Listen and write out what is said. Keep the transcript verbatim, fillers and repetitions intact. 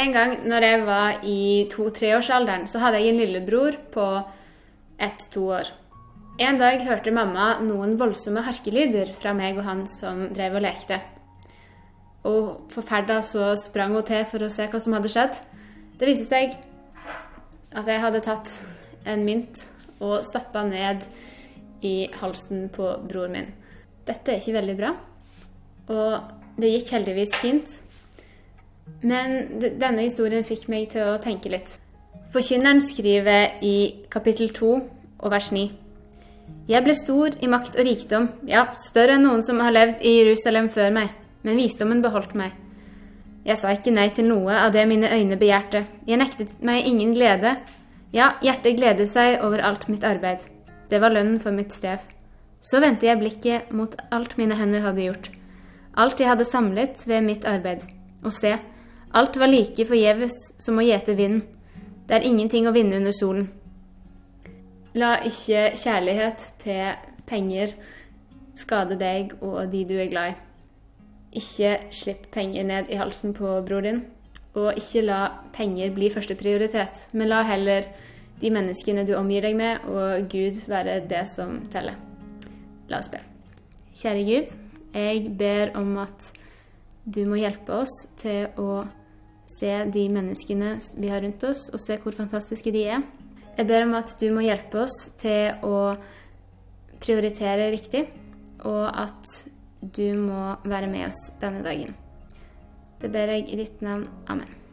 En gang når jeg var i to-treårsalderen, så hadde jeg en lillebror på ett-to år. En dag hørte mamma noen voldsomme harkelyder fra meg og han som drev og lekte. Og forferdet så sprang hun til for å se hva som hadde skjedd. Det viste seg at jeg hadde tatt en mynt og stappet ned i halsen på bror min. Dette er ikke veldig bra, og det gikk heldigvis fint. Men denne historien fikk meg til å tenke litt. Forkynneren skriver i kapittel to og vers ni. Jeg ble stor i makt og rikdom, ja, større enn noen som har levd i Jerusalem før meg, men visdommen beholdt meg. Jeg sa ikke nei til noe av det mine øyne begjærte. Jeg nektet meg ingen glede. Ja, hjertet gledet seg over alt mitt arbeid. Det var lønnen for mitt strev. Så vendte jeg blikket mot alt mine hender hadde gjort. Alt jeg hadde samlet ved mitt arbeid. Og se, alt var like forgjeves som å gjete vind. Det er ingenting å vinne under solen. La ikke kjærlighet til penger skade deg og de du er glad i. Ikke slipp penger ned i halsen på bror din, og ikke la penger bli første prioritet, men la heller de menneskene du omgir deg med, og Gud være det som teller. La oss be. Kjære Gud, jeg ber om at du må hjelpe oss til å se de menneskene vi har rundt oss, og se hvor fantastiske de er. Jeg ber om at du må hjelpe oss til å prioritere riktig, og at du må være med oss denne dagen. Det ber jeg i ditt navn. Amen.